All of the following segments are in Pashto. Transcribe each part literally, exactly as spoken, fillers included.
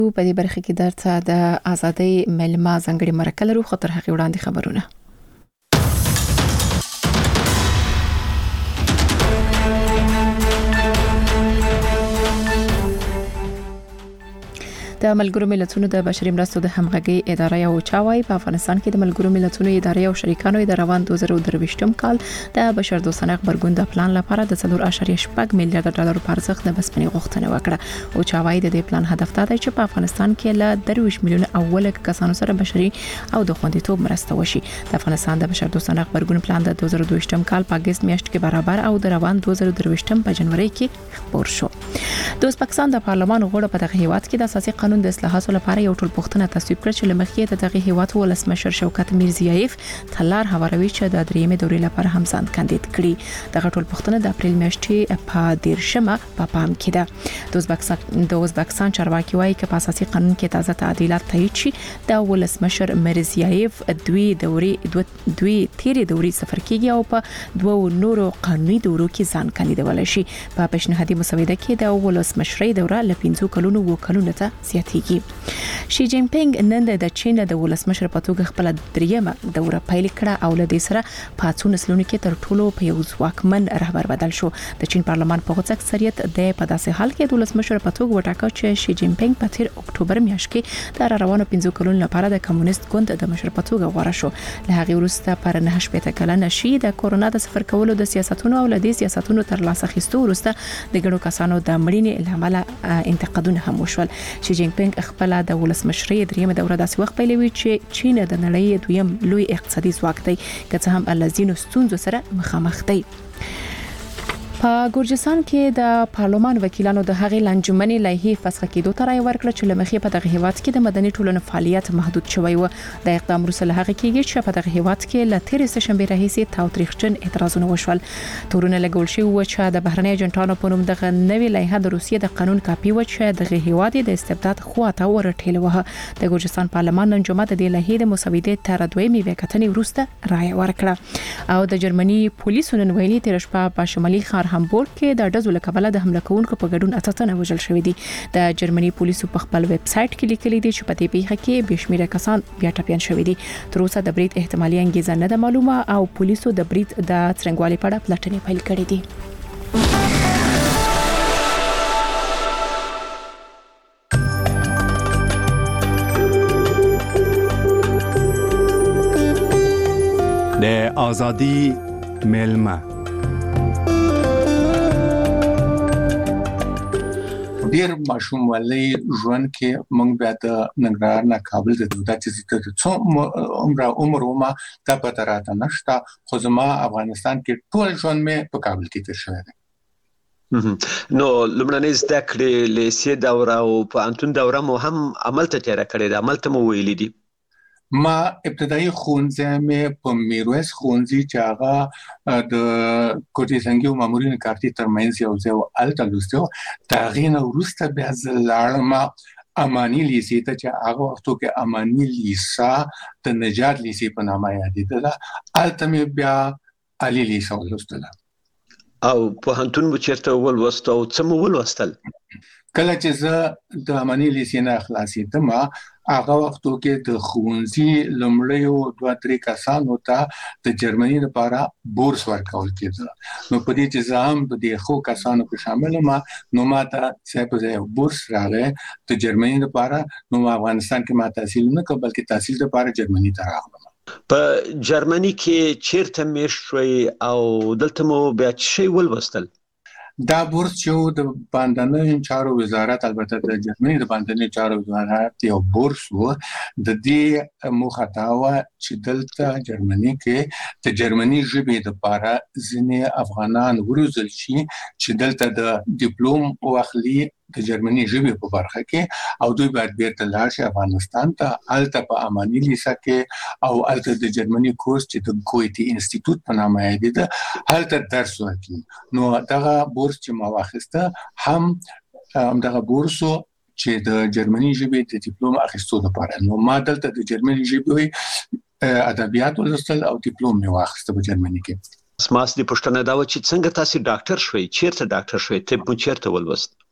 په دې برخه کې درته د ازادۍ ملما ځنګړي مرکه لرو خو تر هغه وړاندې خبرونه. د ملګرو ملتونو د بشري مرستو د همغږي اداره یو چاوي په افغانستان کې د ملګرو ملتونو ادارې او شریکانو د روان دوه زره درویشتم کال د بشردوستانه خبرګون د پلان لپاره د څلور اعشاریه شپږ میلیارډ ډالر په ارزښت د بسپنې غوښتنه وکړه او چاوي د دې پلان هدف دا دی چې په افغانستان کې له درویش میلیون اوله کسانو سره بشري او د خوندیتوب مرسته وشي. د افغانستان د بشردوستانه خبرګون پلان د دوه زره دوه کال په اگست میاشت کې برابر او د روان دوه زره درویشتم په جنوري کې خبر شو. د ازبکستان د پارلمان غړو په دغه هیواد کې د اساسي قانون د اصلاحاتو لپاره یو ټول پوښتنه تصویب کړ چې لمخې ته دغه هیواد ولسمشر شوکت میرزیایف تلار هواروي چې د دریمه دورې لپاره هم ځان کاندید کړي. دغه ټول پوښتنه د اپریل میاشتې په دیرشمه په پام کې ده. د ازبکستان د ازبکستان چارواکي وايي چې په اساسي قانون کې تازه تعدیلات تایید شي د ولسمشر میرزیایف دوی دورې دوه دوی تیرې دورې سفر کیږي او په دوه نورو قانوني دورو کې ځان کاندیدول شي. په پیشنهادي مسوده کې د ولسمشرۍ دوره ل پنځه کلونو و کلونو ته زیاتېږي. شي جین پینګ نن د چین د ولسمشر په توګه خپل دریمه دوره پیل کړه او له دې سره په څو نسلونو کې تر ټولو په یو ځواکمن رهبر بدل شو. د چین پارلمان په غوڅ اکثریت د په داسې حال کې د ولسمشر په توګه وټاکه چې شي جین پینګ په تیر اکتوبر میاشت کې د روانو پنځه کلونو لپاره د کمونیست ګوند د مشر په توګه غوړه شو. له هغه وروسته پر نه شپږ کلنه شي د کورونا د سفر کولو د سیاستونو او له دې سیاستونو تر لاسه خستو وروسته د ګڼو کسانو د مړینې لامل انتقادونه هم وشول. شي جین پینګ خپل د ولسمشرۍ دریمه دوره داسې وخت پیلوي چې چین د نړۍ دویم لوی اقتصادي ځواک دی که څه هم الزینو ستونزو سره مخامخ دی. په ګورجستان کې د پارلمان وکیلانو د هغې لنجمنې لایحې فسخ کېدو ته رایه ورکړه چې لمخې په دغه هیواد کې د مدني ټولنو فعالیت محدود شوی و. د اقدام وروسته له هغه کېږي چې په دغه هیواد کې له تیرې سهشنبې راهیسې تاوتریخجن اعتراضونه وشول. تورونه لګول شوي و چې د بهرنۍ ایجنټانو په نوم دغه نوې لایحه د روسیې د قانون کاپي و چې دغه هیواد د استبداد خواته ورټېلوه. د ګورجستان پارلمان نن جمعه د دې لایحې د مسودې تر دویمې وکتنې وروسته رایه ورکړه او د جرمني پولیسو نن ویلي تیر شپه په شمالي ښار هامبورګ کې د ډزو له کبله د حمله کوونکو په ګډون اتاتنه وژل شوې دي. د جرمني پولیسو په خپل ویب سټ کې لیکلي دي چې په دې پیښه کې به شمېره کسان بیا ټپيان شوي دي. تر اوسه د برید احتمالي انګیزه نه ده معلومه او پولیسو د برید د څرنګوالي په اړه پلټنې پیل کړې دي. د ازادي ملما ډیر ماشوم ولې ژوند کې موږ بیا د ننګرهار نه کابل ته د چې د څو عمر عمر ما ته پته راته نشته خو زما افغانستان کې ټول ژوند مې په کابل کې تیر شوی دی. نو لمړنۍ زده کړې لیسې دوره او پوهنتون دوره مو هم عمل ته تیاره کړې ده، عمل ته مو ویلي دي؟ ما ابتدایي ښوونځی مې په میرویس ښوونځي چې هغه د کوټې زنګي او مامورینو کارتي ترمنځ یو ځای و هلته لوستی و. د هغې نه وروسته بیا زه لاړم اماني لیسې ته چې هغه وختو کې اماني لیسا د نجات لیسې په نامه یادېدله. هلته مې بیا علي لیسا ولوستله. او پوهنتون مو چېرته ولوست او څه مو ولوستل؟ کله چې زه د اماني لیسې نه خلاصېدم هغه وختو کې د ښوونځي لومړیو دوه درې کسانو ته د جرمني لپاره بورس ورکول کېده. نو په دې چې زه هم په دې ښو کسانو کې شامل یم نو ما ته ځای په ځای یو بورس راغی د جرمني لپاره. نو افغانستان کې ما تحصیل نه کړ بلکې تحصیل لپاره جرمني ته راغلم. په جرمني کې چیرته میشت شوئ او دلته مو بیا څه شی ولوستل؟ دا بورس چې د باندنیو چارو وزارت البته د جرمني د باندنیو چارو وزارت یو بورس و. د دې موخه دا وه چې دلته جرمني کې د جرمني ژبې دپاره ځینې افغانان وروزل شي چې دلته د ډیپلوم واخلي د جرمني ژبې په برخه کې او دوی باید بیرته لاړ شي افغانستان ته. هلته په اماني لیسه کې او هلته د جرمني کورس چې د ګویتي انسټیټوټ په نامه یادېده هلته درس ورکوي. نو دغه بورس چې ما واخیسته هم همدغه بورس و چې د جرمني ژبې د ډیپلوم اخیستو لپاره. نو ما دلته د جرمني ژبې ادبیات ولوستل او ډیپلوم مې واخیسته په جرمني کې. زما اصلي پوښتنه دا وه چې څنګه تاسې ډاکټر شوئ؟ چیرته ډاکټر شوئ؟ طب مو چیرته ولوست؟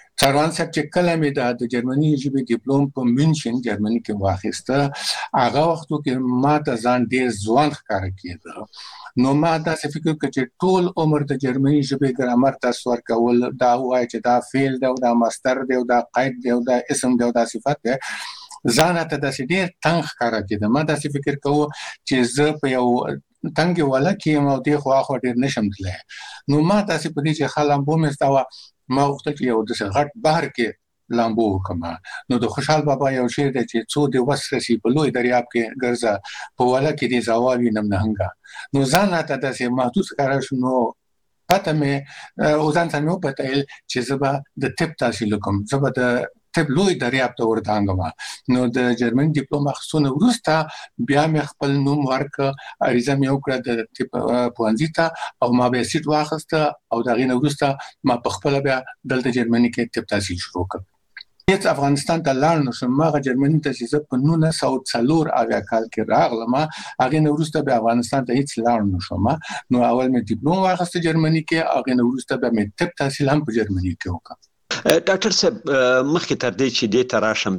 څاروان صاحب چې کله مې د جرمني ژبې ډیپلوم په مونشن جرمني کې واخیسته هغه وختو کې ما ته ځان ډېر ځوان ښکاره کېده نو ما داسې فکر وکړ چې ټول عمر د جرمني ژبې ګرامر درس ورکول دا وایي چې دا فعل دی او دا مصدر دی او دا قید دی او دا اسم دی او دا صفت دی ځان ته داسې ډېر تنګ ښکاره کېده ما داسې فکر کوو چې زه په یو تنګ ولا کې مو دی خو خو ډېر نشم تللی نو ما داسې په دې چې ښه لامبو مې زده وه ما غوښتل چې یو داسې غټ بحر کې لامبو وکړم نو د خوشحال بابا یو شعر دی چې څو دې وس رسي په لوی دریاب کې ګرځه په ولا کې دې زاوا وینم نهنګه نو ځان ته داسې محسوس ښکاره شو نو پته مې او ځان ته مې وپتایل چې زه به د طب تحصیل وکړم زه به د طب لوی دریاب ته ورتانګم نو د جرمني ډیپلوم اخیستونه وروسته بیا مې خپل نوم ورکړ عریضه مې وکړه د طب پوهنځي ته او ما بیا سیټ واخیسته او د هغې نه وروسته ما په خپله بیا دلته جرمني کې طب تحصیل شروع کړ هېڅ افغانستان ته لاړ نه شم هغه جرمني ته چې زه په نولس سوه څلور اویا کال کې راغلم هغې نه وروسته بیا افغانستان ته هېڅ لاړ نه شوم نو اول مې ډیپلوم واخیسته جرمني کې هغې نه وروسته بیا مې طب تحصیل هم په جرمني کې وکړ ډاکټر صاحب مخکې تر دې چې دې ته راشم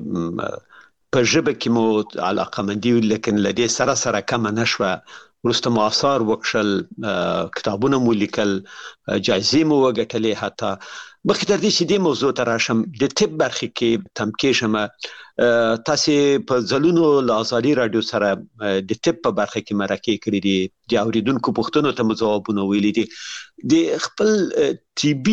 چې په ژبه کې مو علاقمندي لیکن له دې سره سره کمه نه شوه وروسته مو آثار وکړل کتابونه مو لیکل جایزې مو وګټلې حتی مخکې تر دې چې دې موضوع ته راشم د طب برخې کې تمکې شمه تاسې په ځلونو له ازادي راډیو سره د طب په برخه کې مرکې کړې دي د اوریدونکو پوښتنو ته مو ځوابونه ویلي دي د خپل طبي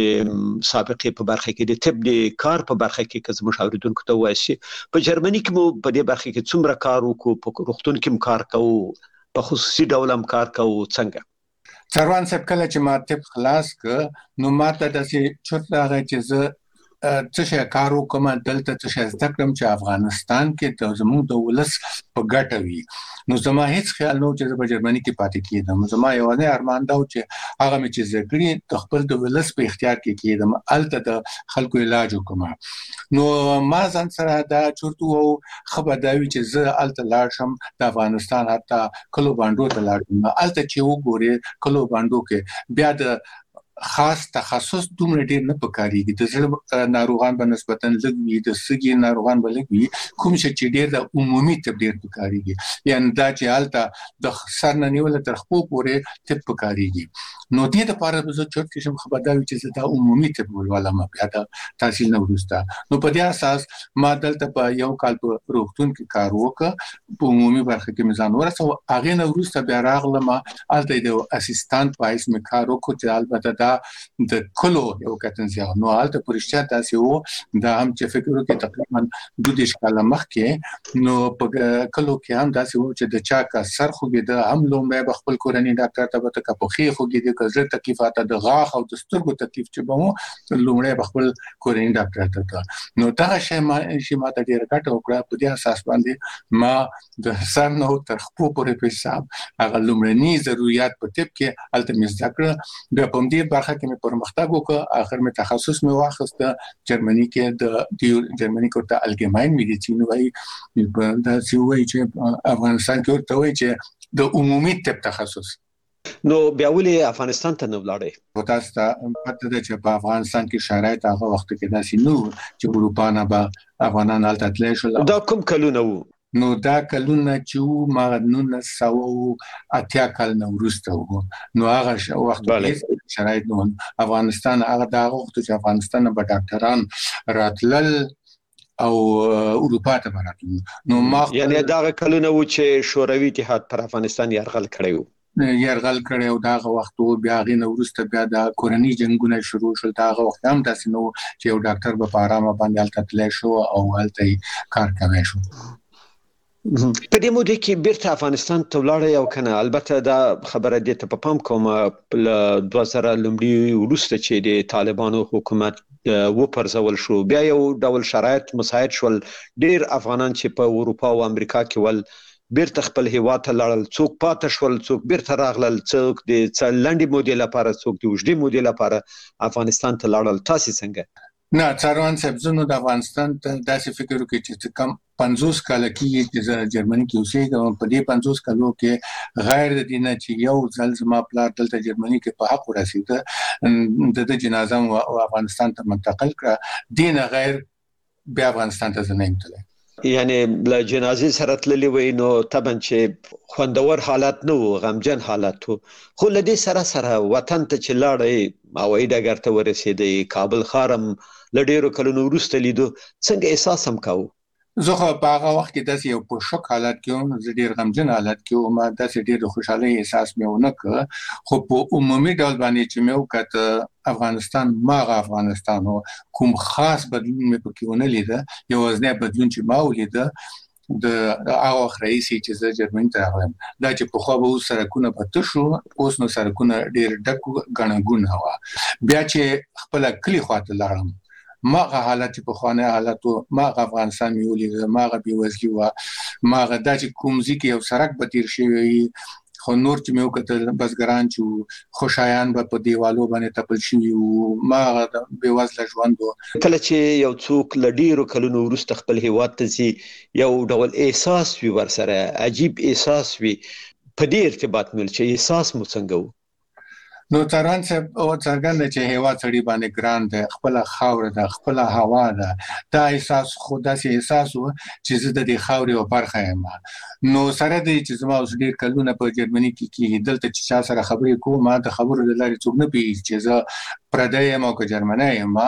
سابقې په برخه کې د طب د کار په برخه کې که زموږ اوریدونکو ته ووایي په جرمني کې مو په دې برخه کې څومره کار وکړو په روغتون کې هم کار کوو په خصوصي ډول هم کار کوو څنګه څاروان صاحب کله چې ما طب خلاص کړ نو ما ته داسې چورت راغی چې زه څه شی کار وکړم دلته څه شی زده کړم چې افغانستان کې د زموږ د ولس په ګټه وي نو زما هیڅ خیال نه و چې زه په جرمني کې پاتې کېدم زما یوازې ارمان دا و چې هغه مې چې زده کړي د خپل د ولس په اختیار کې کېدم هلته د خلکو علاج وکړم نو ما ځان سره دا چورت وو ښه به دا وي چې زه هلته لاړ شم د افغانستان حتی کلو بانډو ته لاړ شم هلته چې وګورې کلو بانډو کې بیا د خاص تخصص دومره ډیر نه پکاريږي د زړه ناروغان په نسبتا لږ وي د سږي ناروغان به لږ وي کوم چې ډیر د عمومي طب ډیر پکاريږي یعنی دا چې حالت د سر نه نیول تر خپل پورې طب پکاريږي نو دې لپاره به زه چورت شم خبرداري چې دا عمومي طب ولولم بیا د تحصیل نه وروسته نو په دې اساس ما دلته په یو کال په روغتون کې کار وکړ په عمومي برخه کې مزان ورسو هغه نه وروسته بیا راغلم الته د اسسټانټ پایس مې کار وکړ چې البته د کلو یو کتن زیاغ نو حالت پرشتیا تاسې وو دا هم چې فکر وکړي تقریبا دو دیش کاله مخکې نو په کلو کې هم داسې وو چې د چا کا سر خوږېده هم لومړی به خپل کورني ډاکټر ته به ته که پښې خوږېدې که زړه تکلیفات د غاښ او د سترګو تکلیف چې به مو لومړی به خپل کورني ډاکټر ته نو دغه شی ما شي ما ته ډېره ګټه وکړه په دې اساس باندې ما د سر نه تر خپو پورې په حساب هغه لومړني ضرورت په طب کې هلته مې زده کړه بیا په همدې برخه کې مې پرمختګ وکړ اخر مې تخصص مې واخیسته جرمني کې د جرمني کې ورته الګماین میډیسین وایي دا چې وایي چې افغانستان کې ورته وایي چې د عمومي طب تخصص نو بیا ولې افغانستان ته نه ولاړې په تاسو ته پته ده چې په افغانستان کې شرایط هغه وخت کې داسې نه و چې اروپا نه به افغانان هلته تللی شول دا کوم کلونه وو نو دا کلونه چې ما نولس سوه اتیا کال نه وروسته وو نو هغه وخت کې شرایط نو افغانستان هغه دا وخت چې افغانستان به ډاکټران راتلل او اروپا ته راتلل نو ما یعنی دا کلونه وو چې شوروي اتحاد پر افغانستان یرغل کړی وو یرغل کړی او داغه وخت بیا غي نو وروسته بیا د کورنۍ جنگونه شروع شول داغه وخت هم داسې نو چې یو ډاکټر به په آرامه باندې هلته تللی شو او هلته کار کوي شو په دې موده کې بیرته افغانستان ته ولاړې او کنه البته دا خبره دې ته په پام کوم په دوه زره لومړي وروسته چې د طالبانو حکومت و پرځول شو بیا یو ډول شرایط مساعد شول ډیر افغانان چې په اروپا او امریکا کې ول بیرته خپل هیواد ته لاړل څوک پاتې شول څوک بیرته راغلل څوک د لنډې مودې لپاره څوک د اوږدې مودې لپاره افغانستان ته لاړل تاسې څنګه نه څاروان صاحب زه نو د افغانستان ته داسې فکر وکړي چې کم پنځوس کال کې چې جرمني کې اوسېږم، په دې پنځوس کالو کې غیر د دینه چې یو ځل زما پلار دلته جرمني کې په حق ورسېده، د جنازه او افغانستان ته منتقل کړه، دینه غیر بیا افغانستان ته زه نه یم تللی. یعنی له جنازې سره تللی وای نو طبعا چې خوندور حالت نه و، غمجن حالت و، خو له دې سره سره وطن ته چې لاړې هوایي ډګر ته ورسېدې، کابل ښار هم له ډېرو کلونو وروسته لیدو، څنګه احساس هم کوو؟ زه خو په هغه وخت کې داسې یو په شوک حالت کې وم، زه ډېر غمجن حالت کې وم، داسې ډېر د خوشحالۍ احساس مې ونه کړ، خو په عمومي ډول باندې چې مې وکړه افغانستان ماغه افغانستان و، کوم خاص بدلون مې پکې ونه لیده، یوازینی بدلون چې ما ولیده د هغه وخت رئیسي چې زه جرمني ته راغلم دا چې پخوا به اوس سړکونه به تش وو، اوس نو سړکونه ډېر ډک وو، ګڼه ګوڼه وه. بیا چې خپله کلي خواته لاړم، ماغه حالت چې پخوانی حالت و، ماغه افغانستان مې ولیده، ماغه بېوزلي وه، ماغه دا چې کوم ځای کې یو سړک به تېر شوی وي، خو نور چې مې وکتل بزګران چې وو، خوشایان به په دیوالو باندې تپل شوي وو، ماغه د بېوزله ژوند و. کله چې یو څوک له ډېرو کلونو وروسته خپل هېواد ته ځي، یو ډول احساس وي ورسره، عجیب احساس وي، په دې ارتباط مې چې احساس مو څنګه و؟ نو تران صاحب او څرګنده چې هیواد سړي باندې ګران ده، خپل خاور ده، خپل هوا ده، دا احساس خو داسې احساس و چې زه د دې خاورې یو برخه یم. نو سره دی چې زما اوس ډېر کلونه په جرمني کې کېږي، دلته چې چا سره خبرې کوم ما د خبرو له لارې څوک نه پوهېږي چې زه پردی یم او که جرمنی یم،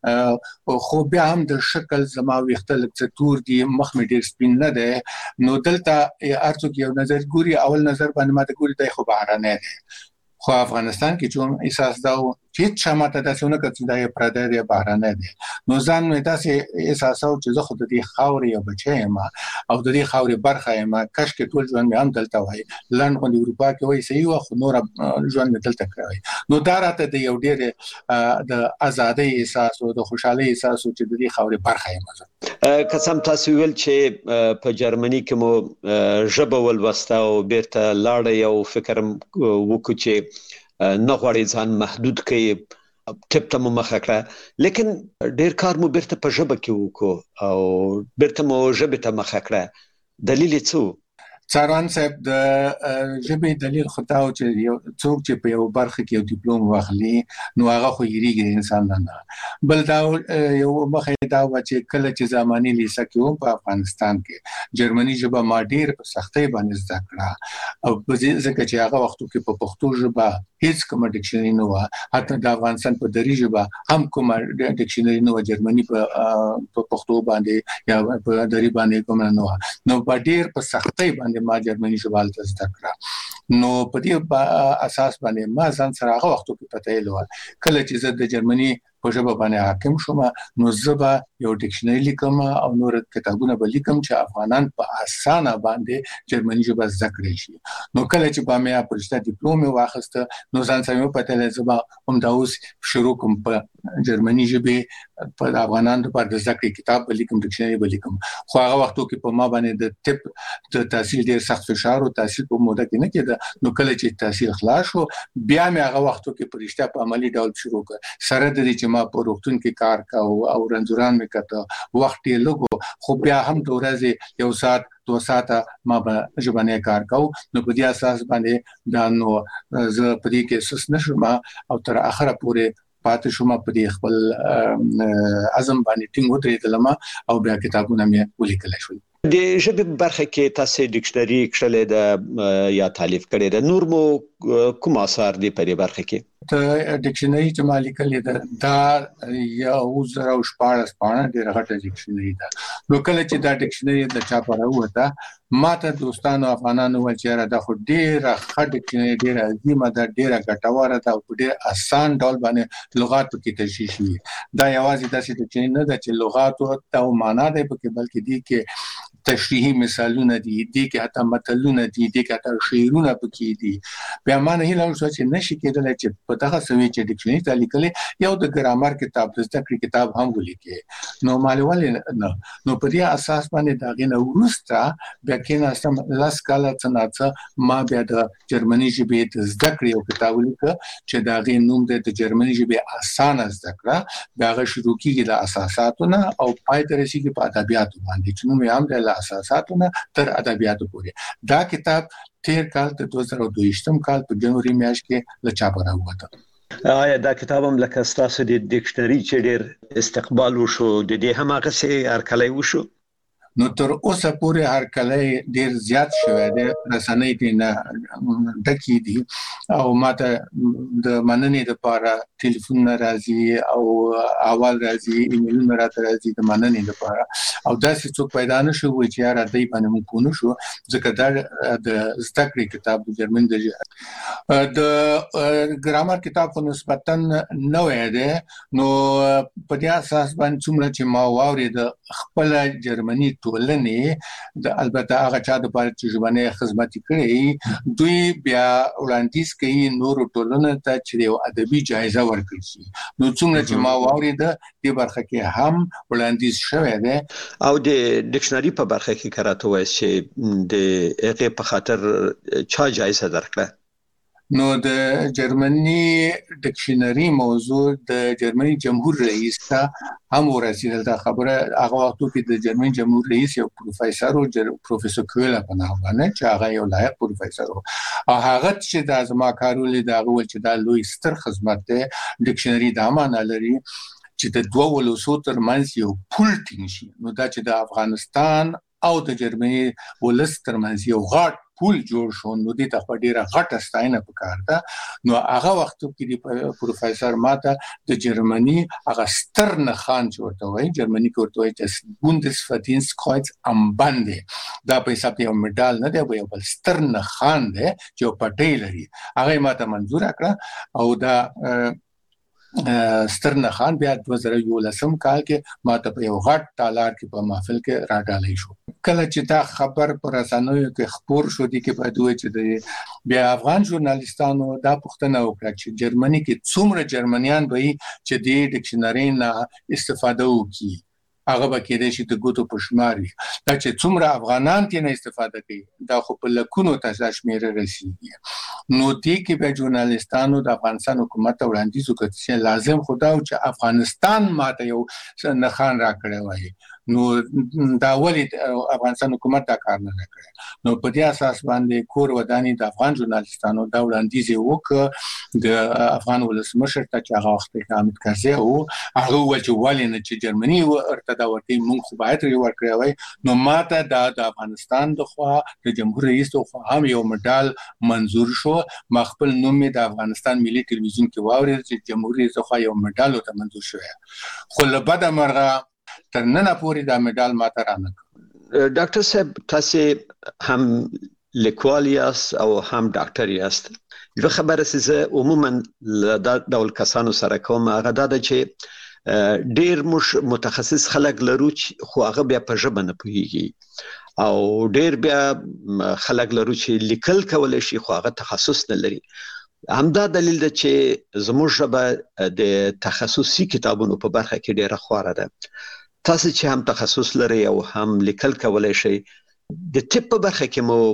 خو بیا هم د شکل زما ویښته لږ څه تور دي، مخ مې ډېر سپین نه دی. نو دلته هر څوک یو نظر ګوري، اول نظر باندې ما ته ګوري دی خو بهرنی دی، خو افغانستان کې چون احساس دا و چې هیڅ چا ماته داسې ونه کړه چې دا یې پردی دی، بهرنی دی. نو ځان مې داسې احساساو چې زه خو د دې خاورې یو بچی یم او د دې خاورې برخه یم، کاشکې ټول ژوند مې هم دلته وای، لنډ غوندې اروپا کې وای صحیح وه، خو نوره ژوند مې دلته کړی وای. نو دا راته د یو ډېر د ازادۍ احساس و، د خوشحالۍ احساس و چې د دې خاورې برخه یم زه. که څه هم تاسو ویل چې په جرمني کې مو ژبه ولوسته او بیرته لاړئ او فکر وکړو چې نه غواړئ ځان محدود کړئ، ټپ ته مو مخه کړه، لیکن ډېر کار مو بیرته په ژبه کې وکړو او بیرته مو ژبې ته مخه کړه، دلیل یې څه و؟ څاروان صاحب د ژبې دلیل خو دا و چې یو څوک چې په یو برخه کې یو ډیپلوم واخلي نو هغه خو هېرېږي د انسان نه. بل دا یو مخه یې دا وه چې کله چې زماني لیسه کې وم په افغانستان کې، جرمني ژبه ما ډېر په سختۍ باندې زده کړه، او ځکه چې هغه وختو کې په پښتو ژبه هیڅ کومه ډکشنري نه وه، حتی د افغانستان په دري ژبه هم کومه ډکشنري نه وه، جرمني په پښتو باندې یا په دري باندې کومه نه وه. نو په ډېر په سختۍ باندې ما جرمني ژبه هلته زده کړه. نو په دې اساس باندې ما ځان سره هغه وختو کې پته یې لوه، کله چې زه د جرمني په ژبه باندې حاکم شوم نو زه به یو ډکشنري لیکم او نور کتابونه به لیکم چې افغانان په اسانه باندې جرمني ژبه زده کړی شي. نو کله چې به مې په رشته ډیپلوم یې واخیسته نو ځان سره مې وپتېدل زه به همدا اوس شروع کوم په جرمني ژبې په افغانانو لپاره د زده کړې کتاب به لیکم، ډکشنري به لیکم. خو هغه وختو کې په ما باندې د طب د تحصیل ډېر سخت فشار و، تحصیل په موده کې نه کېده. نو کله چې تحصیل خلاص شو بیا مې هغه وختو کې په رشته په عملي ډول شروع کړ، سره د دې چې ما په روغتون کې کار کاوه او رنځوران مې کته، وخت یې لږ و، خو بیا هم د ورځې یو ساعت دو ساعته ما به ژبنی کار کوو. نو په دې اساس باندې دا نو زه په دې کې سست نه شوم او تر اخره پورې پاتې شوم، په دې خپل عزم باندې ټینګ ودرېدلم او بیا کتابونه مې ولیکلی شول. د ژبې برخه کې تاسو ډکشنري کړلې ده یا تالیف کړې ده، نور مو کوم اثار دي په دې برخه کې؟ د ډکشنري چې ما لیکلې ده دا یو زره او شپاړس پاڼه ډېره غټه ډکشنري ده. نو کله چې دا ډکشنري د چاپه راووته ما ته دوستانو افغانانو وویل چې یاره دا خو ډېره ښه ډکشنري، ډېره عظیمه ده، ډېره ګټوره ده او په ډېر اسان ډول باندې لغات پکې تشریح شوي. دا یوازې داسې ډکشنري نه ده چې لغاتو ته معنا دی پکې، بلکې دې کې تشریحي مثالونه دي دي کې حتی متلونه دي دي کې حتی شعرونه پکې دي. بیا ما نه هیله وشوه چې نشي کېدلی چې په دغه سوي چې ډکشنري ته لیکلې یو د ګرامر کتاب د زده کړې کتاب هم ولیکې نو مالي ولې نه نو په دې اساس باندې دا غینه ورسته بیا کېناستم لاس کاله څه نه څه ما بیا د جرمني ژبې د زده کړې یو کتاب ولیکه چې دا غي نوم د جرمني ژبې اسانه زده کړه دا غي شروع کیږي د اساساتونه او پای ته رسیدي په ادبیاتو باندې چې نو هم د اساساتونه تر ادبیاتو پورې دا کتاب تیر کال د دوه زره دوه کال په جنوري میاشت کې له چاپ راووته. آیا دا کتاب هم لکه ستاسو د ډکشنري چې ډېر استقبال وشو د دې هم هغه څه هرکلی وشو؟ نو تر اوسه پورې هر کله ډیر زیات شوی دی رسنۍ دې نه ډکې دي او ماته د مننې لپاره ټلیفون راځي او اول راځي ایمیلونه راته راځي د مننې لپاره او داسې څوک پیدا نه شو چې یاره دای باندې مونږ پونه شو ځکه دا د زده کړې کتاب د جرمن د ګرامر کتاب په نسبتا نوې دی نو په دې اساس باندې څومره چې ما واورید خپل جرمني ټولنې د البته هغه چا د پاره چې ژبنه خدمت کړي دوی بیا وړاندیز کوي نور ټولنه ته چې یو ادبي جایزه ورکړي شي نو څنګه چې ما واورید د برخه کې هم وړاندیز شوی دی او د ډکشنري په برخه کې کراته وایي چې د هغه په خاطر چا جایزه درکړه نو د جرمني ډکشنري موضوع د جرمني جمهور رئیس ته هم ورسېدل دا خبره هغه وخت کې د جرمني جمهور رئیس یو پروفیسور او پروفیسور کویلا په نامه باندې چې هغه یو لایق پروفیسور او هغه چې د ازما کارولې دا غول چې دا لوی ستر خدمت ده ډکشنري د امانه لري چې د دوه ولوسو ترمنځ یو پول ټینګ شي نو دا چې د افغانستان او د جرمني ولس ترمنځ یو غاټ پول جوړ شو نو دې ته ډیره غټه ستاینه پکار ده نو هغه وخت کې د پروفیسور ماته د جرمني هغه ستر نه خان ورته وایي جرمني کې ورته وایي چې بوندسفردینسtkreuz am Bande دا په حساب یو مډال نه دی یو بل ستر نه خان دی چې پټی لري هغه ماته منظور کړه او دا سترنه خان بیا دوه زره یولسم کال کې ماته په یو غټ تالار کې په محفل کې راډالې شو کله چې دا خبر پر رسنیو کې خبر شو دي کې په دوه چې د بیا افغان ژورنالیستانو دا پوښتنه وکړه چې جرمني کې څومره جرمنیان به چې د ډکشنري نه استفاده وکړي هغه به کېدای شي د ګوتو په شمار وي دا چې څومره افغانان ترې نه استفاده کوي دا خو په لکونو ته شمیره رسیږي نو دې کې به ژورنالیستانو د افغانستان حکومت ته وړاندیز وکړ چې لازم خو دا چې افغانستان ماته یو نښان راکړی وای نو دا ولې افغانستان حکومت دا کار نه کړی نو په دې اساس باندې کور ودانی د افغان ژورنالیستانو دا وړاندیز وکړ د افغان ولسمشر ته چې هغه وخت کې حامد کرزي او هغه ول چې ولې نه چې جرمني ورته دا ورته مونږ خو باید یې ورکړی وای نو ماته دا د افغانستان د خوا د جمهور رئیس د خوا هم یو مډال منظور شو ما خپل نوم د افغانستان ملي ټلویزیون کې واورید چې جمهور رئیس د خوا یو مډال ته منظور شوی خو له بده مرغه تر نن پورې دا مډال ماته رانه ډاکټر صاحب تاسو هم لیکوال یاست او هم ډاکټر یاست یو خبره چې عموما د ډول کسانو سره کوم هغه دا چې ډیر مش متخصص خلک لرو خو هغه بیا په ژبه نه پوهیږي او ډیر بیا خلک لرو چې لیکل کولای شي خو هغه تخصص نه لري همدا دلیل ده چې زموږ ژبه د تخصصي کتابونو په برخه کې ډیره خواره ده تاسو چې هم تخصص لري او هم لیکل کولای شي د طب په برخه کې مو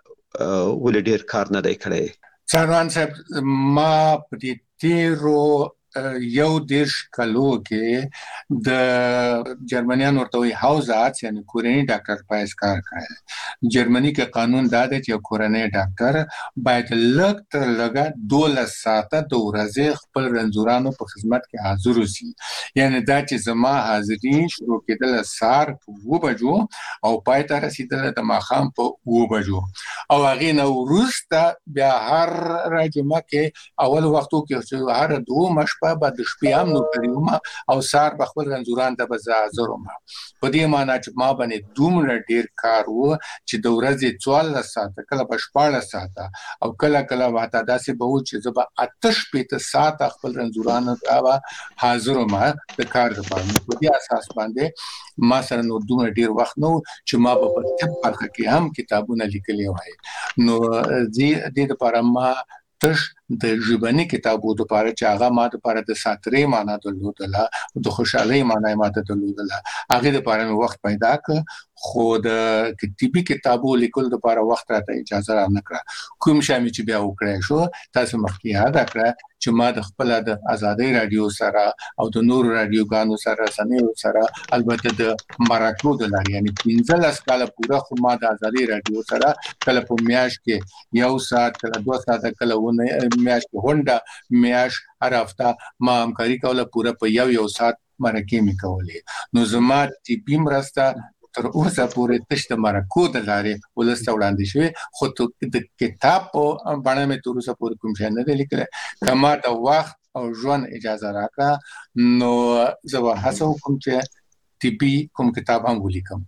ول ډیر کار نه دی کړی څاروان صاحب ما په دې تیرو یو دیش کلو کې د جرمنیان ورته وی هاوزات یعنی کورنی ډاکټر پایس کار کوي جرمني کې قانون دا دی چې کورنی ډاکټر باید لږ تر لږه دولس ساعته د ورځې خپل رنځورانو په خدمت کې حاضر اوسي یعنی دا چې زما حاضري شروع کېدل سار په و بجو او پای ته رسیدل د ماښام په و بجو او هغه نو وروسته بیا هر راجمه کې اول وختو کې هر دوه مش شپه به د شپې هم نو کړیوم او سار په خپل رنځوران ته بزازروم په دې معنی چې ما باندې دومره ډیر کار وو چې د ورځې څوارلس ساعته کله په شپاړس ساعته او کله کله واته داسې به و چې زه به اته شپېته ساعته خپل رنځورانو ته حاضروم د کار لپاره. په دې اساس باندې ما سره نو دومره ډیر وخت نو چې ما په طب برخه کې هم کتابونه لیکلي وای. نو دې دې لپاره ما تش د ژبني کتابو د لپاره چې هغه ما د لپاره د ساترې معنا درلودله د خوشحالۍ معنا ماته درلودله هغه د لپاره وخت پیدا ک خو د کتابي کتابو لیکل د لپاره وخت راته اجازه را نه کړه. کوم شامل چې بیا وکړای شو تاسو مخکې یاد کړه چې ما د خپل د آزادۍ رادیو سره او د نور رادیوګانو سره سنیو سره البته د مراکو د لاري یعنی پنځلس کاله پوره خو ما د آزادۍ رادیو سره کله په میاش کې یو ساعت کله دوه ساعت کله ونه میاش کې هونډه میاش هر هفته ما همکاري کوله پوره په یو یو ساعت مرکه می کولې. نو زما ټیپی مرسته تر اوسه پورې تشت مراکو د لاري ولسته وړاندې شوی خو د کتاب په باندې مې تر اوسه پورې کوم شي نه لیکل. کما د وخت او ژوند اجازه راکړه نو زه به هڅه وکم چې ټیپی کوم کتاب هم ولیکم.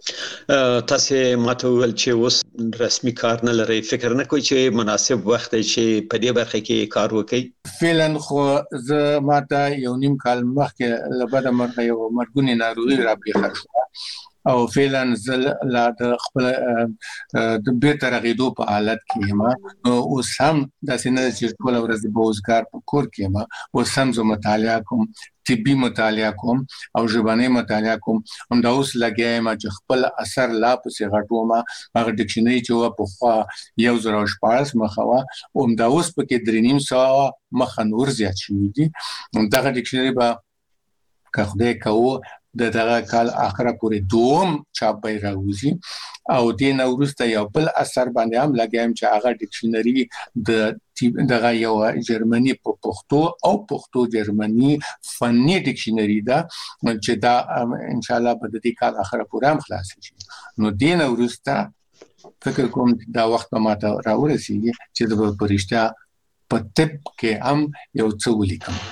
تاسو ماته ویل چې اوس رسمي کار نه لري فکر نه کوئ چې مناسب وخت دی چې په دې برخه کې کار وکړئ؟ فعلا خو زه ماته یو نیم کال مخکې لبد مرغه یو مرګونی ناروغي را پیښه شوه او فعلا زل لا د خپل د بیرته رغیدو په حالت کې ما نو اوس هم د سینې چې ټول ورځ به اوسګار په کور کې ما اوس هم زه مطالعه کوم طبي مطالعه کوم او ژبني مطالعه کوم هم دا اوس لګیایم چې خپل اثر لا پسې غټوم هغه ډکشنري چې و په خوا یو زره شپږ مخوا او دا اوس پکې درې نیم ساعه مخ نور زیات شوی دي. دغه ډکشنري به که خدای کوو د دغه کال اخره پورې دوم چاپ به راوځي او د نورسته یو بل اثر باندې هم لګایم چې هغه ډکشنري د دغه یو جرمني په پښتو او پښتو جرمني فني ډکشنري دا چې دا ان شاء الله په دې کال اخره پورې هم خلاص شي. نو د نورسته فکر کوم دا وخت ماته راورسیږي چې د پرشتہ په طب کې هم یو څه ولیکم.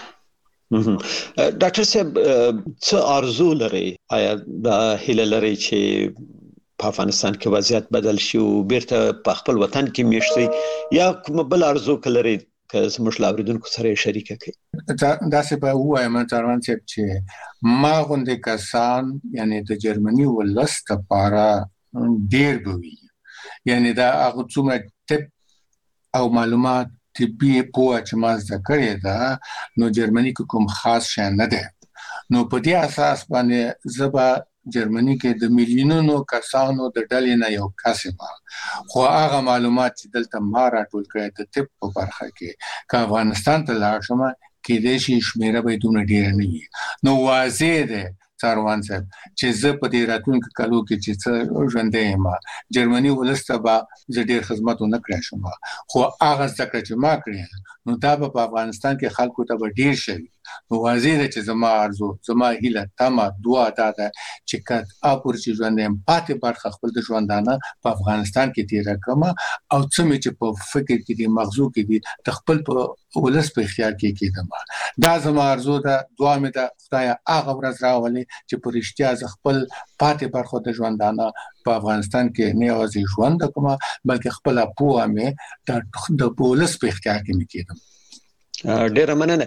ډاکټر صاحب څه ارزو لري آیا د هیله لري چې په افغانستان کې وضعیت بدل شي او بیرته په خپل وطن کې میشتي یا کوم بل ارزو کلري که زموږ لاوریدونکو سره شریک کړي؟ دا څه به وایم تران چې ما غونډه کسان یعنی د جرمني ولست لپاره ډیر بوي یعنی دا هغه څومره ټپ او معلومات طبي په چې ما زده کړی دا نو جرمني کوم خاص شي نه ده. نو په دې اساس باندې زبا جرمني کې د میلیونونو کسانو د ډلې نه یو کسبه خو هغه معلومات چې دلته ما راټول کړی د طب په برخه کې که افغانستان ته لاړ شم کې د شي شمیره به دومره ډیر نه وي. نو واضح ده څاروان صاحب چې زه په دې راتلونکو کالو کې چې څه ژوندې ما جرمني ولسته به زه ډیر خدمت نه کړی شم خو هغه ځکه چې ما کړی نو دا په افغانستان کې خلکو ته به ډیر شي. نو واضح ده چې زما ارزو زما هیله تمه دعا ده چې کله اپور چې ژوندم پاتې برخه خپل د ژوندانه په افغانستان کې تیر کما او څه چې په فکر کې دي مغزو کې دي د خپل په ولس په اختیار کې کېدم. دا زما ارزو ده دعا مې ده خدای هغه ورځ راولي چې په رښتیا ز خپل پاتې برخه د ژوندانه په افغانستان کې نه یوازې ژوند کوم بلکې خپل پوهه مې د ولس په اختیار کې مې کېدم. ډیره مننه.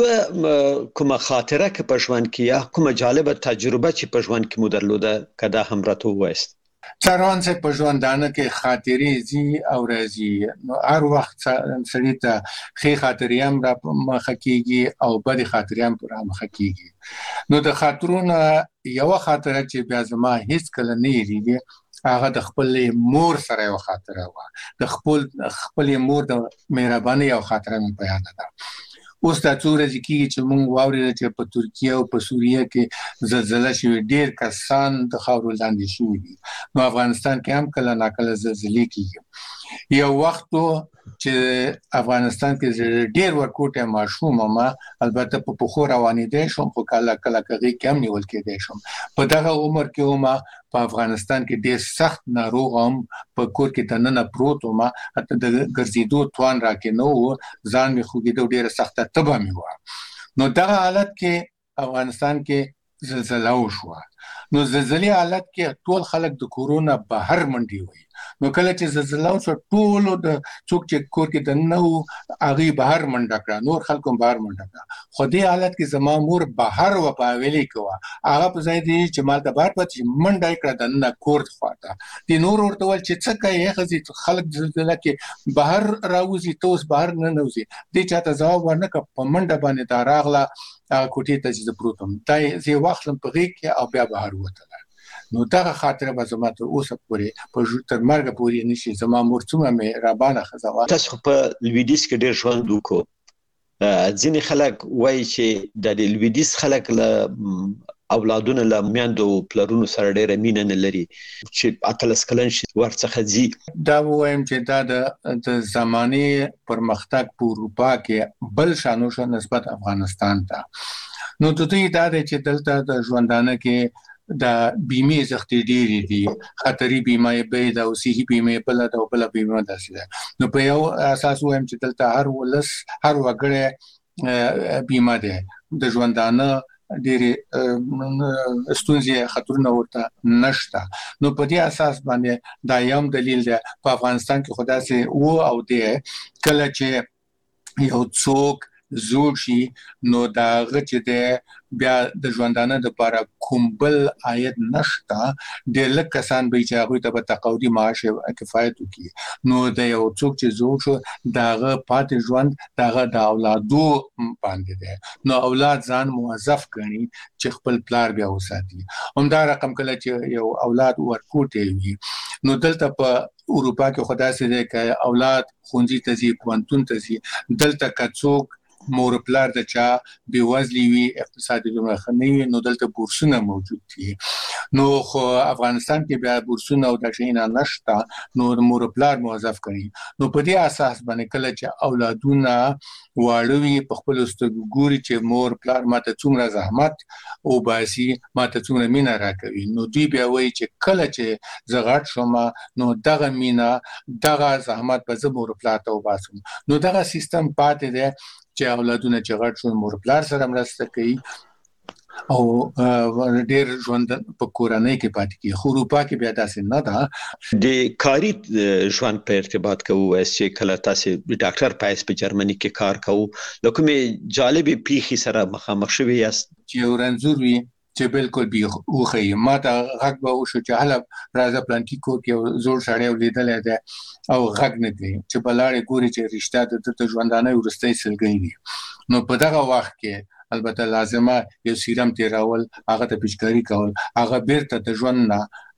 یو کومه خاطره که په ژوند کې یا کومه جالبه تجربه چې په ژوند کې مو درلوده کدا هم راته وایست؟ څاروان څه په ژوندانه کې خاطرې زی او راځي نو هر وخت سړی ته ښه خاطرې هم را مخه کیږي او بد خاطرې هم را مخه کیږي. نو د خاطرونو یو خاطره چې بیا زما هیڅ کله نه یریږي هغه د خپل مور سره یو خاطره و د خپل خپل مور د مهرباني یو خاطره مې په یاد ده. اوس دا څو ورځې کېږي چې موږ واورېدل چې په ترکیه او په سوریه کې زلزله شوې ډېر کسان د خاورو لاندې شوي دي. نو افغانستان کې هم کله ناکله زلزلې کېږي. یو وخت چې افغانستان کې ډېر ورکوټه ماشوم ما البته په پخو روانېدای شم خو کله کله کغې کم نیول کېدای شم. په دغه عمر کې ما په افغانستان کې ډېر سخت ناروغ هم په کور کې تننه پروت ما حتی د ګرځېدو توان راکې نه و ځان مې خوږېدو ډېره سخته تبه مې و. نو دغه حالت کې افغانستان کې زلزلہ وشوه. نو زلزلې حالت کې ټول خلک د کورونا بهر منډي وي. نو کله چې زلزلہ وشو ټول د څوک چې کور کې د نو هغه بهر منډه کړه، نور خلکو بهر منډه کړه. خو دې حالت کې زما مور بهر و پاویلې کوه، هغه په ځای دی چې مال ته بهر پاتې منډه کړه د نه کور خواته. دې نور ورته ول چې څه کوي خزي خلک زلزلہ کې بهر راوځي، توس بهر نه نوځي. دې چاته ځواب ورنکړ، په منډه باندې دا راغله کوټې ته چې پروتم دای زی واخلم په غیږ کې او بیا بهر وته. نو دغه خاطره به زما ته اوسه پورې په تر مرګ پورې نشي. زما مور څومره مې رابانه خزوا. تاسو په لویدیس کې ډېر ژوند وکړو، ځینې خلک وایي چې د لویدیس خلک له اولادونو له میندو پلرونو سره ډېره مینه نه لري چې اتلس کلن شي ورڅخه ځي. دا وایم چې دا د د زماني پرمختګ په اروپا کې بل شانو شو نسبت افغانستان ته. نو ته دې دا چې دلته د ژوندانه کې د بیمه زختي ډېری دي، خطري بیمه به د اوسې بیمه بل د بل بیمه داسې. نو په یو اساس وایم چې دلته هر ولس هر وګړی بیمه ده د ژوندانه ډېری ستونزې خطرونه ورته نشته. نو په دې اساس باندې دا یو دلیل دی په افغانستان کې خدا سي وو او دې کله چې یو څوک زوړ شي نو دا غچ دې بیا د ژوندانه د لپاره کوم بل عاید نشته، د لک کسان به چې هغه ته په تقاعدي معاش کفایت وکړي. نو د یو څوک چې زوړ شو داغه پاتې ژوند داغه د اولادو باندې دی. نو اولاد ځان موظف کړي چې خپل پلار بیا وساتي. همدا رقم کله چې یو اولاد ورکوټي وي نو دلته په اروپا کې خدا سي دی چې اولاد خونځي ته ځي، پوهنتون ته ځي. دلته کڅوک مور پلار د چا بیوزلی وي، اقتصادي دومره وي، نو دلته بورسونه موجود دي. نو خو افغانستان کې بیا بورسونه او د شینه نشته، نو مور پلار موظف کړي. نو په دې اساس باندې کله چې اولادونه واړوي په خپل ستګوري چې مور پلار ماته څومره زحمت او باسي، ماته څومره مینا راکوي، نو دوی بیا وایي چې کله چې زغړ شوم نو دغه مینا دغه زحمت به زه مور پلار ته وباسم. نو دغه سیستم پاتې دی چې اولادونه چې غټ شو مور پلار سره مرسته کوي او ډېر ژوند په کورنۍ کې پاتې کیږي. خو اروپا کې بیا داسې نه ده. د کاري ژوند په ارتباط کوو چې کله تاسو ډاکټر پایس په جرمني کې کار کوو، د کومې جالبې پیښې سره مخامخ شوي یاست؟ چې یو رنځور وي چې بالکل بي اوخی ما ته غږ به وشو چې هله راځه پلانکی کور کې زوړ سړی ولیدلی دی او غږ نه کوي چې بلاړې ګوري چې رښتیا د ژوندانه وروستی سلګۍ دي. نو په دغه وخت کې البته لازمه یو سیرم تیرول، هغه ته پیچکاری کول، هغه بیرته د ژوند نه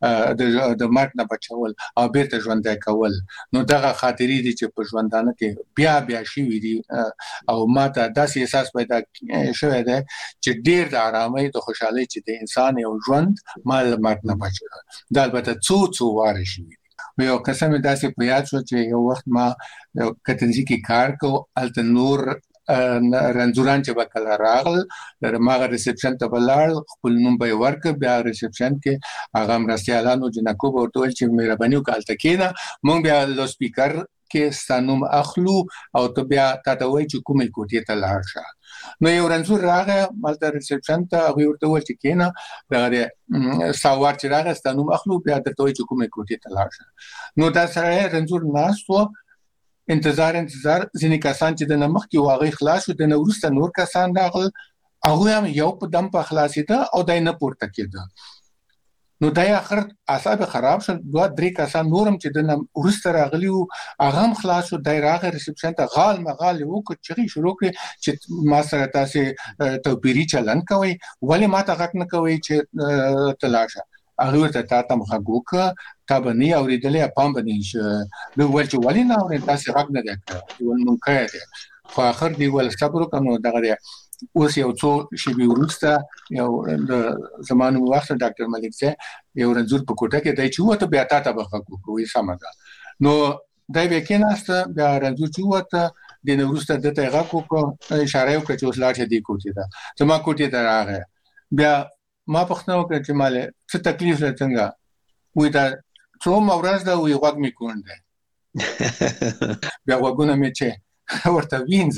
د مرګ نه بچول او بیرته ژوندی کول. نو دغه خاطرې دي چې په ژوندانه کې بیا بیا شوي دي او ما ته داسې احساس پیدا شوی دی چې ډېر د آرامۍ د خوشحالۍ چې د انسان یو ژوند ما له مرګ نه بچ دا البته څو څو واره شوي دي. یو قسم داسې په یاد شو چې یو وخت ما یو کتنځي کې کار کو، هلته نور رنځوران چې به کله راغل ماغه ریسپشن ته ولاړ، خپل نوم به یې ورکړ، بیا ریسپشن کې هغه مرستیالانو جنکو به ورته ویل چې مهرباني وکړه هلته کښېنه، موږ بیا له سپیکر کې ستا نوم اخلو او ته بیا تا ته وایي چې کومې کوټې ته لاړ شه. نو یو رنځور راغی هلته ریسپشن ته، هغوی ورته وویل چې کښېنه، دغه دی ستا وار چې راغی ستا نوم اخلو، بیا درته وایي چې کومې کوټې ته لاړ شه. نو دا سړی رنځور ناست و، انتظار انتظار ځینې کسان چې د نه مخکې و هغوی خلاص شو، د نه وروسته نور کسان راغلل، هغوی هم یو په دم په خلاصېده او دی نه پورته کېده. نو دی اخر اعصاب خراب شول، دوه درې کسان نور هم چې د نه وروسته راغلي وو هغه هم خلاص شو. دی راغی ریسپشن ته، غال مغال یې وکړ، چغې شروع کړې چې ما سره تاسې توپیري چلند کوئ، ولې ما ته غږ نه کوئ چې ته لاړ شه. هغه ورته تا ته غږ وکړه، تا به نه یې اورېدلی، پام به نه یې نو ویل چې ولې نه اورې، تاسې غږ نه دی کړی، ول مونږ کړی دی. خو آخر دی ویل صبر وکړه. نو دغه دی اوس یو څو شېبې وروسته یو د زما نوم واخله ډاکټر ملک صاحب یو رنځور په کوټه کې دی چې ووته، بیا تا ته به غږ وکړو، وایي سمه ده. نو دی بیا کېناسته، بیا رنځور چې ووته د نه وروسته ده ته یې غږ وکړو، اشاره یې وکړه چې اوس لاړ شه دې کوټې ته. زما کوټې ته راغی، بیا ما پوښتنه وکړه چې مالې څه تکلیف دی څنګه؟ وایي دا څومره ورځ ده، وایي غوږ مې کوڼ دی. بیا غوږونه مې چې ورته وینځل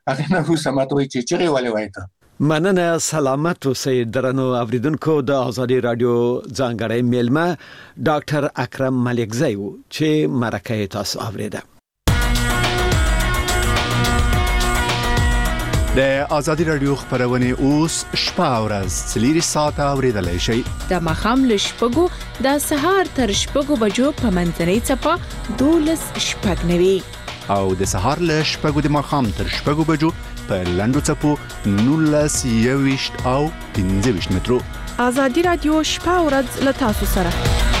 هغه نه هو سمات وای چې چیرې ولې وایته مننه سلامت اوسئ درنو اوریدونکو د آزادي رادیو ځانګړی میلمه ډاکټر اکرم ملکزی و چې مرکه تاسو اوریده د آزادي رادیو خبرونه اوس شپه او ورځ څلور ساعته اوریدلای شئ د مخام له شپږو د سهار تر شپږو بجو په منځنۍ چپه دولس شپږ نوي او د سهار له شپږو د مخام تر شپږو بجو په لاندو چپو نولس یويشت او پنځه ویشت مترو آزادي رادیو شپه او ورځ له تاسو سره